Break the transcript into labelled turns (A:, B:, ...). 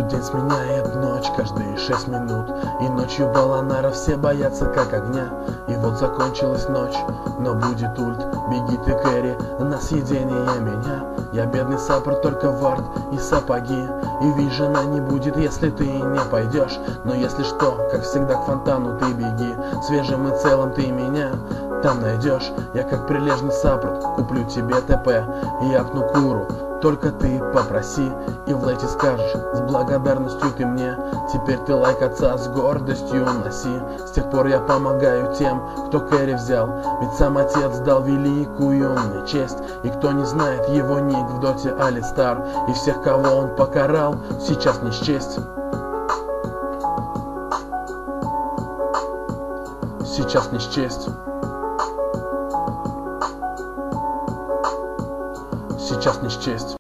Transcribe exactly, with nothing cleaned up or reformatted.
A: День сменяет ночь каждые шесть минут, и ночью Баланара все боятся как огня. И вот закончилась ночь, но будет ульт. Беги ты, Кэрри, на съедение меня. Я бедный саппорт, только вард и сапоги. И вижена не будет, если ты не пойдешь. Но если что, как всегда к фонтану ты беги. Свежим и целым ты меня там найдешь. Я как прилежный саппорт куплю тебе ТП и апну куру. Только ты попроси, и в лейте скажешь: с благодарностью ты мне. Теперь ты лайк отца с гордостью носи. С тех пор я помогаю тем, кто Кэрри взял, ведь сам отец дал великую мне честь. И кто не знает его ник в доте Алистар, и всех, кого он покарал, сейчас не счесть. Сейчас не счесть. Сейчас не счесть.